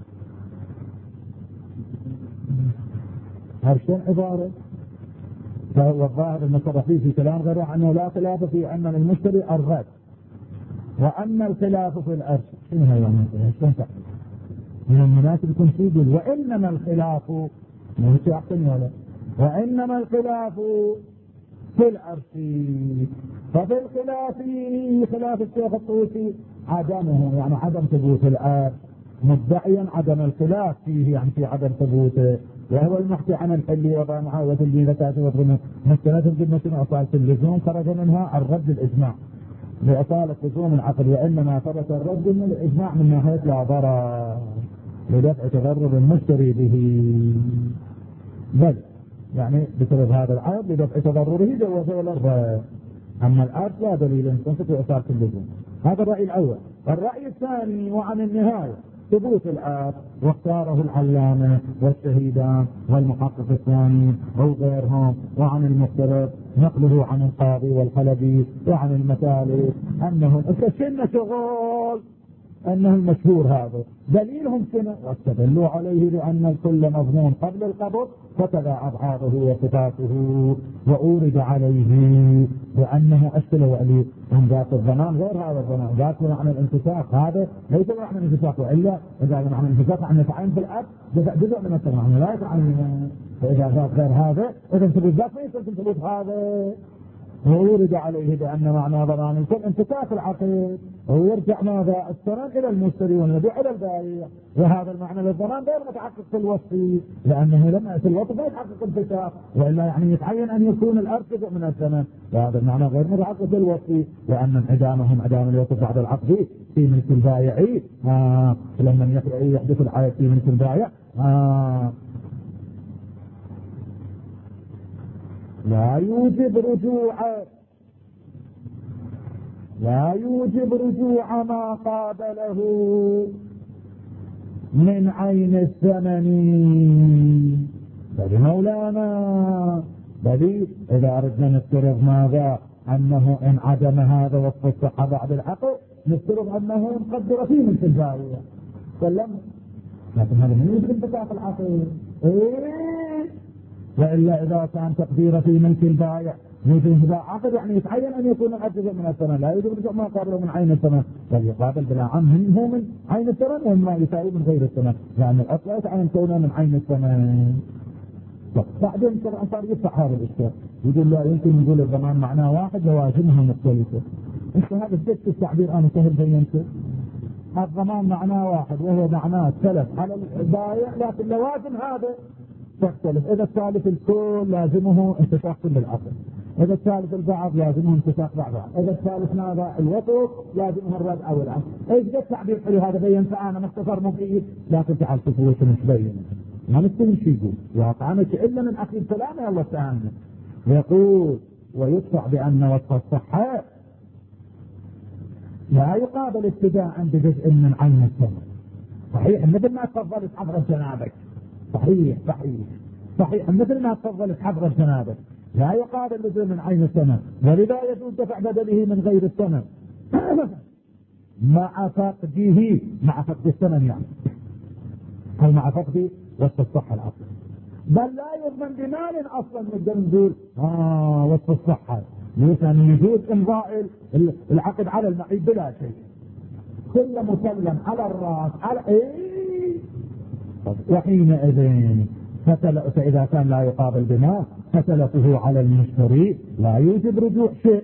هذا شلون عباره؟ فهو الظاهر المصرح فيه في كلام غير واحد انه لا خلاف في ان المشتري الرد. واما الخلاف في العرش شنو هي يعني شلون تحكي؟ من المناسب يكون في يقول وانما الخلاف مو شيء احسن ولا وانما الخلاف في العرش. ففي الخلاف خلاف الشيخ الطوسي عدمه، يعني عدم ثبوت العرش، مدعيا عدم الخلاف فيه يعني في عدم ثبوته، وهو المحكي عن الحل وضع معاوة الدين ذاته وضغمه مستند جدة أصالة اللزوم خرج منها الرد الإجماع لأصالة لزوم العقل. وإنما ثبت الرد من الإجماع من ناحية لا ضرر لدفع تضرر المشتري به، بل يعني بسبب هذا العيب لدفع تضرره جوز الرد. أما الآن لا دليل أن تنفت أصالة اللزوم. هذا الرأي الأول. الرأي الثاني وعن النهاية ثبوت الآب واختاره العلامة والشهيدان والمحقق الثاني أو غيرهم، وعن المفترض نقله عن القاضي والحلبي وعن المثالي أنهم اكتشفنا شغل أنه المشهور هذا دليلهم سنة واستدلوا عليه بأن الكل مضمون قبل القبض فكذا أبعاضه وصفاته. وأورد عليه بأنه أشكلوا عليه هم ذات الضمان غير هذا الضمان، ذات معنى الانتساق هذا ليس معنى الانتساق، وإلا إذا معنى الانتساق عن يتعين في الأب جزء من التمام لا يتعين. فإذا ذات غير هذا إذا ثبوت ذات ما يصير ثبوت هذا. وورد عليه بأن معنى ضمان الكل انتساق العقد، ويرجع ماذا الثمن إلى المشتري والمبيع إلى البائع، وهذا المعنى للضمان غير متحقق في الوصف لأنه لما في الوصف لا يتحقق انتساق، وإلا يعني يتعين أن يكون الأرض جزء من الثمن، وهذا المعنى غير متحقق في الوصف لأن انعدامهم انعدام الوصف بعد العقد في ملك البائع. آه لما يحدث العائد في ملك البائع آه لا يوجب رجوع لا يوجب رجوع ما قابله من عين الثمن. بل مولانا بل إذا أردنا نفترض ماذا أنه إن عدم هذا وصف الصحة بعد العقد نفترض أنه مقدر فيه من البائع سلم، لكن هذا من يوجب انتساق العقد. إيه وإلا إذا كان تقدير في ملك البائع يوجد عقد يعني يتعين أن يكون العقد من الثمن لا يوجد رجوع ما قابله من عين الثمن، بل يقابل بلا عم هو من عين الثمن وما يساوي من غير الثمن، لأن يعني الأصل يتعين كونه من عين الثمن. بعدين طبعا صار يفتح هذا الإشكال يقول لا يمكن نقول الضمان معناه واحد لوازمها مختلفة. انت هذا الدكت التعبير أنا سهل بينته الضمان معناه واحد وهو معناه سلف على البائع لكن لوازم هذا تختلف. إذا الثالث الكل لازمه انتساق كل العقد، إذا الثالث البعض لازمه انتساق بعض، إذا الثالث ماذا الوقف لازمه الرد أو العقد. إيش ده التعبير حلو هذا بين فأنا مختصر مفيد لكن تعال تفوت مش بين ما نستهم شيء يقول واقعنا إلا من أخير كلامه الله تعالى يقول ويدفع بأن وصف الصحة لا يقابل ابتداء بجزء من عين الثمن. صحيح مثل ما تفضل حضرة جنابك صحيح صحيح صحيح مثل ما تفضل حضرة جنابك لا يقابل جزء من عين الثمن، ولذا يجوز دفع بدله من غير الثمن مع فقده مع فقد الثمن يعني أو مع فقد وصف الصحة العقل، بل لا يضمن بمال أصلا نقدر نقول آه وصف الصحة ليس أن يجوز إمضاء العقد على المعيب بلا شيء كل مسلم على الراس على ايه. وحينئذ فإذا كان لا يقابل بما فتلفه على المشتري لا يوجب رجوع شيء.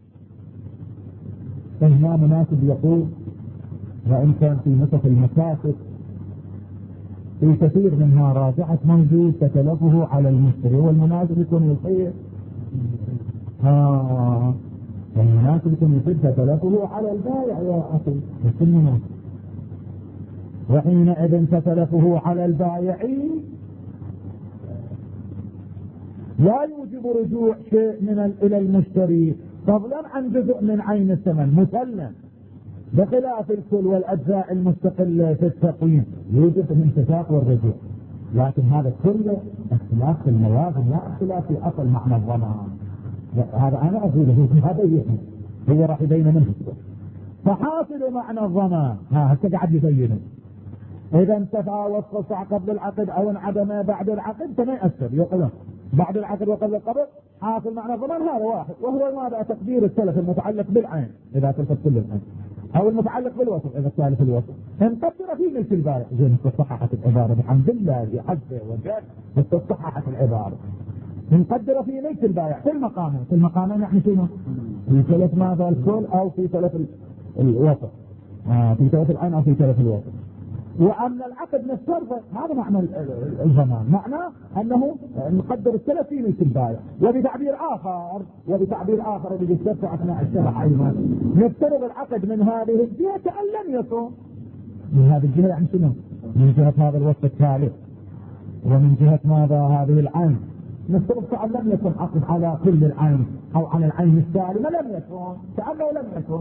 فهنا مناسب يقول وإن كان في نصف المكاسب في كثير منها راجعة موجود فتلفه على المشتري، والمناسب يكون يصير ها المناسب يكون يصير فتلفه على البائع يا أخي. وحينئذ فتلفه على البائع لا يوجب رجوع شيء من إلى المشتري فضلا عن جزء من عين الثمن مسلم، بخلاف الكل والأجزاء المستقلة في التقويم يوجب الانتفاق والرجوع. لكن هذا كله اختلاف في الموازن لا اختلاف في أصل معنى الضمان. هذا أنا أقوله هذا يهم هو راح يبين منه. فحاصل معنى الضمان ها هسه قاعد يبينه إذا انتفى وصف الصح قبل العقد أو انعدم بعد العقد فما يأثر يقول بعد العقد وقبل القبض. حاصل معنى الضمان هذا واحد، وهو ماذا؟ تقدير السلف المتعلق بالعين إذا تلفت كل العين، أو المتعلق بالوصف إذا الثالث الوصف. نقدر في ملك البائع زين تصححت العبارة بحمد الله عز وجل تصححت العبارة. نقدر في ملك البائع في المقامين، في المقامين يعني شنو؟ في ثلاث ماذا الكل أو في ثلاث الوصف، آه في ثلاث العين أو في ثلاث الوصف. وأن العقد نسترضى هذا معنى الضمان، معناه أنه نقدر السلف في ملك البائع. وبتعبير آخر وبتعبير آخر اللي بيسترفع أثناء الشرح أيضا نفترض العقد من هذه الجهة كأن لم يكن. من هذه الجهة يعني شنو؟ من جهة هذا الوصف الثالث، ومن جهة ماذا هذه العين نفترض كأن لم يكن عقد على كل العين أو على العين السالمة، لم يكن كأنه لم يكن.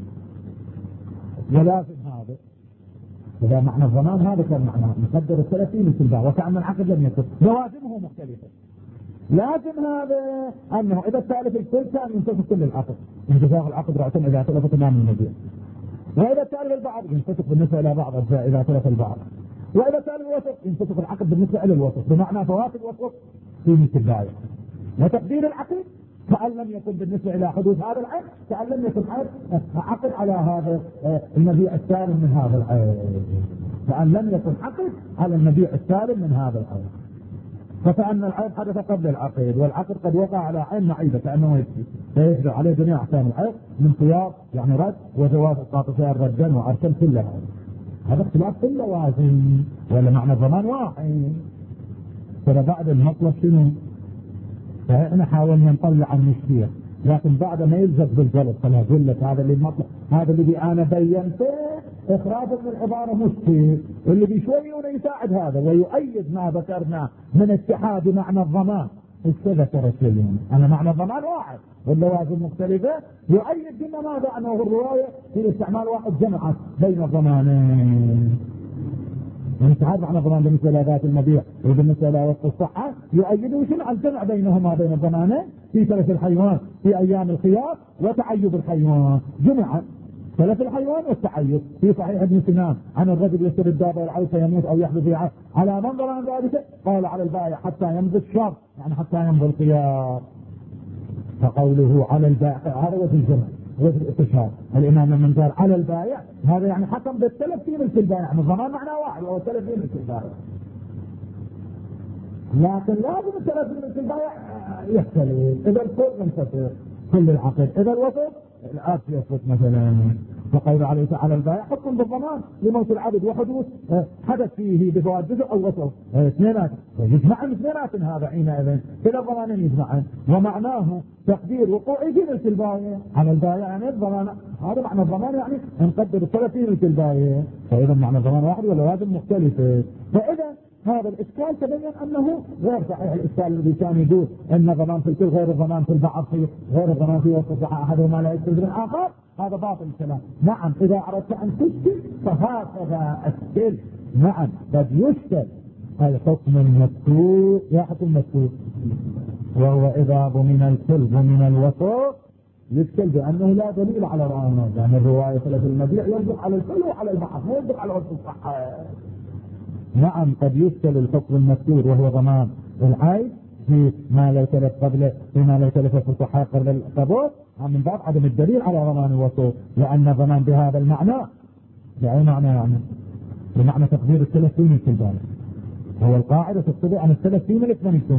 ولازم هذا إذا معنى الضمان هذا كان معناه نقدر الثلاثين في الباع وكأن العقد لم يكن. لوازمه مختلفة. لازم هذا أنه إذا الثالث الكل كان ينتفق كل العقد، انتفاق العقد رأسا إذا تلفت تمام المبيع. وإذا الثالث البعض ينتفق بالنسبة إلى بعض أجزاء إذا تلف البعض. وإذا الثالث الوسط ينتفق العقد بالنسبة إلى الوسط، بمعنى فوات الوسط في ملك البائع. وتقدير العقد كأن لم يكن بالنسبة إلى حدوث هذا العقد كأن لم يكن عقد على هذا المبيع السالم من هذا العقد، كأن لم يكن عقد على المبيع السالم من هذا العقد. فكأن العقد حدث قبل العقد، والعقد قد وقع على عين معيبة كأنه يكفي فيجري عليه جميع أحكام العقد من خيار يعني رد وجواز القاطفين ردا وأرسل كل هذا. هذا اختلاف في اللوازم ولا معنى الضمان واحد. فبعد المطلب شنو؟ فاحنا حاولنا نطلع عن المشكلة، لكن بعد ما يلزق بالجلد فلا جلت هذا اللي مطلع هذا اللي انا بينته اخراج من العبارة مشكل اللي بشوي يساعد هذا ويؤيد ما ذكرنا من اتحاد معنى الضمان. ايش ذكر اليوم؟ انا معنى الضمان واحد واللوازم مختلفة، يؤيد بما ماذا انه الرواية في استعمال واحد جمعت بين الضمانين. الاتحاد معنى الضمان بالنسبة إلى ذات المبيع وبالنسبة إلى وقت الصحة يؤيده شنو الجمع بينهما بين الضمانين في تلف الحيوان في أيام الخيار وتعيب الحيوان. جمع تلف الحيوان والتعيب في صحيح ابن سنان عن الرجل يشتري الدابة والعيش يموت أو يحدث فيها على من ضمان ذلك قال على البائع حتى يمضي الشر يعني حتى يمضي الخيار. فقوله على البائع هذا وجه الجمع وجه الاستشهاد. الإمام من قال على البائع هذا يعني حكم بالتلف في ملك البائع، يعني الضمان معناه واحد وهو التلف في ملك البائع. لكن لازم التلف في ملك البائع يختلف. إذا الكل ينتفق كل العقد، إذا الوسط العقد يثبت مثلا. فقول عليه تعالى البائع حكم بالضمان لموت العبد وحدوث حدث فيه بفوات جزء أو وسط اثنينات يجمعن اثنينات هذا حينئذ كلا الضمانين يجمعن. ومعناه تقدير وقوعه في ملك البائع على البائع يعني الضمان. هذا معنى الضمان يعني نقدر الثلاث في ملك البائع. فإذا معنى الضمان واحد واللوازم مختلفة. فإذا هذا الإشكال تبين أنه غير صحيح. الإشكال الذي كان يقول أن الضمان في الكل غير الضمان في البعض في غير الضمان في وسط الصحة أحدهما لا يستلزم الآخر، هذا باطل الكلام. نعم إذا أردت أن تشكل فهكذا أشكل. نعم قد يشكل الحكم المذكور يا حكم مذكور وهو إذا ضمن الكل ضمن الوسط يشكل بأنه لا دليل على الآن. يعني الرواية ثلاث المبيع ينطق على الكل وعلى البعض ما ينطق على وسط الصحة. نعم قد يشكل الحكم المذكور وهو ضمان العيب في ما لو تلف قبل فيما لو تلف في الصحة قبل القبول من باب عدم الدليل على ضمان الوصول، لأن ضمان بهذا المعنى بأي معنى يعني؟ بمعنى تقدير الثلاث في ملك البائع. هو القاعدة تقتضي عن الثلاث في ملك من يكون؟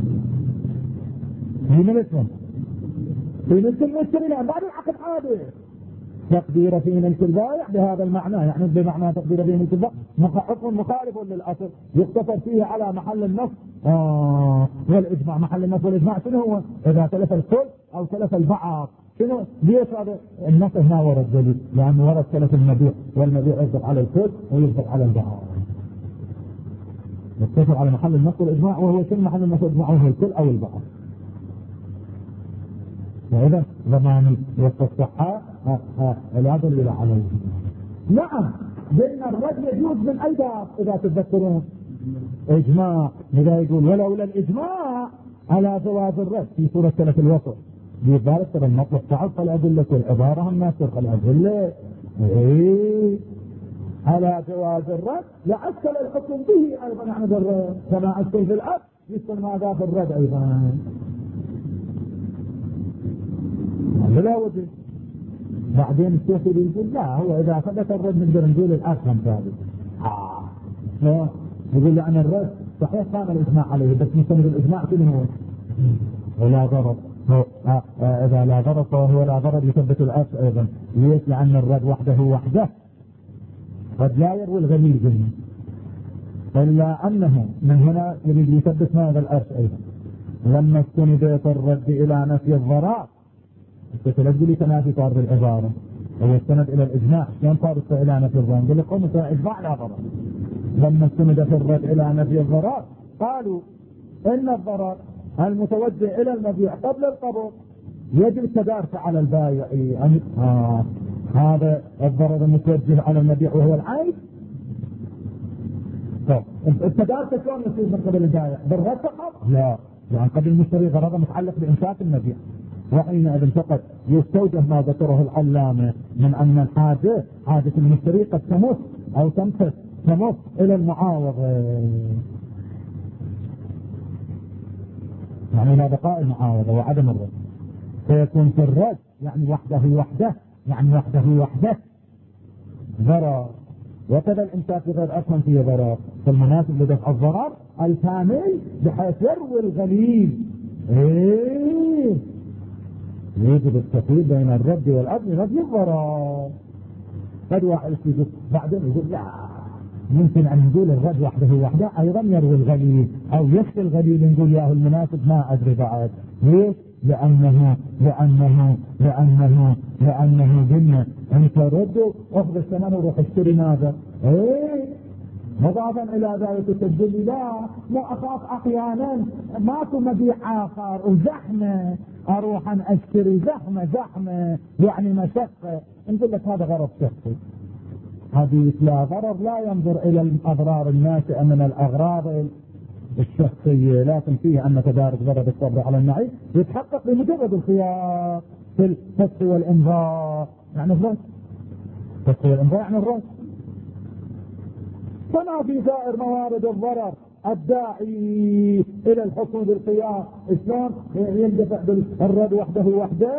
في ملك من؟ في ملك المشتري، لأن بعد العقد عادي تقدير في ملك البائع بهذا المعنى، يعني بمعنى تقدير في ملك البائع حكم مخالف للأصل يقتصر فيه على محل النص آه والإجماع. محل النص والإجماع شنو هو؟ إذا تلف الكل أو تلف البعض شنو؟ ليش هذا النص هنا ورد دليل؟ لأنه ورد تلف المبيع، والمبيع يصدق على الكل ويصدق على البعض. يقتصر على محل النص والإجماع، وهو شنو محل النص والإجماع؟ وهو الكل أو البعض. وإذا ضمان والصحة لا دليل عليه. نعم قلنا الرد يجوز من أي باب إذا تتذكرون؟ إجماع. إذا يقول ولولا الإجماع على جواز الرد في سورة ثلاث الوسط لذلك ترى المطلق تعرف الأدلة والعبارة هم ناسخ الأدلة إيه على جواز الرد لأشكل الحكم به أيضا عن الرد كما أشكل في الأب يشكل ماذا في الرد أيضا لا وجه. بعدين الشيخ يقول لا هو إذا ثبت الرد نقدر نقول الأرقام ثابت. آه يقول لي أنا الرد صحيح كان الإجماع عليه بس مستند الإجماع شنو هو؟ ولا ضرر. هو آه آه إذا لا ضرر فهو لا ضرر يثبت الأصل أيضا. ليش؟ لأن الرد وحده وحده قد لا يروي الغليل جنه إلا أنه من هنا يريد يثبت ماذا الأرش أيضا. لما استندت الرد إلى نفي الضرر تتلقي لي تنافي صار بالعبارة هو السند إلى الإجماع شلون صار إلى نفي الضرر؟ قال لكم إجماع لا ضرر. لما استند في الرد إلى نفي الضرر قالوا إن الضرر المتوجه إلى المبيع قبل القبض يجب التدارك على البائع. يعني آه هذا الضرر المتوجه على المبيع وهو العيب. طب التدارك شلون يصير من قبل البائع؟ بالرد فقط؟ لا، يعني قبل المشتري غرضه متعلق بإمساك المبيع، وحينئذ فقط يستوجب ما ذكره العلامة من أن الحاجة حاجة المشتري قد تمس أو تمس تمس إلى المعاوضة، يعني إلى بقاء المعاوضة وعدم الرد، فيكون في الرد يعني وحده وحده يعني وحده وحده ضرر. وكذا الإمساك غير أصلا فيه ضرر، فالمناسب لدفع الضرر الكامل بحيث يروي الغليل. إيه يجب التفريق بين الرد والأرض نفي الضرر. قد واحد يقول بعدين يقول لا ممكن أن نقول الرد وحده وحده أيضا يروي الغليل أو يخفي الغليل نقول ياه المناسب ما أدري بعد. ليش؟ لأنه لأنه لأنه لأنه قلنا أنت رده أخذ الثمن وروح اشتري ماذا؟ إيه مضافا إلى ذلك تقول لا ما أخاف أحيانا ماكو مبيع آخر وزحمة أروح أن أشتري زحمة زحمة يعني مشقة. نقول لك هذا غرض شخصي. حديث لا ضرر لا ينظر إلى الأضرار الناشئة من الأغراض الشخصية، لكن فيه أن تدارك ضرر الصبر على النعيم يتحقق بمجرد الخيار في الفتح والإنذار يعني الرد. الفتح والإنذار يعني الرد. فما في سائر موارد الضرر الداعي إلى الحكم بالخيار إسلام يندفع بالرد وحده وحده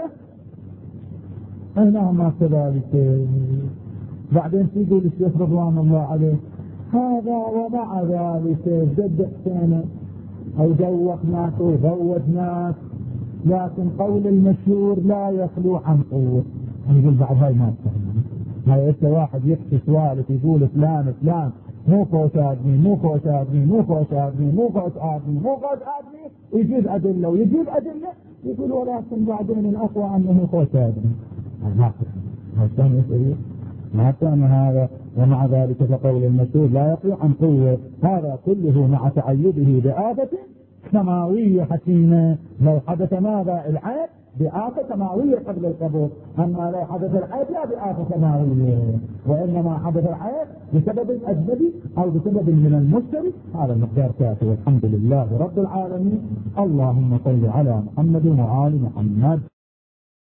أينهم ما كذلك. بعدين تقول الشيخ رضوان الله عليه هذا ومع ذلك جد حسينه أو دوقناك وزوجناك، لكن قول المشهور لا يخلو عن قوة. يقول بعد هاي ما تفهم هاي إنت واحد يحكي سوالف يقول فلان فلان مو خوش آدمي مو خوش آدمي مو خوش آدمي مو خوش آدمي مو خوش آدمي ويجيب أدلة ويجيب أدلة يقول ولكن بعدين الأقوى أنه خوش آدمي. ما تفهم ما كان هذا. ومع ذلك فقول المشهور لا يخلو عن قوة. هذا كله مع تعيده بآفة سماوية حكيمة. لو حدث ماذا العيب بآفة سماوية قبل القبول، أما لو حدث العيب لا بآفة سماوية، وإنما حدث العيب بسبب أجنبي أو بسبب من المشتري. هذا المقدار كافي والحمد لله رب العالمين. اللهم صل على محمد وآل محمد.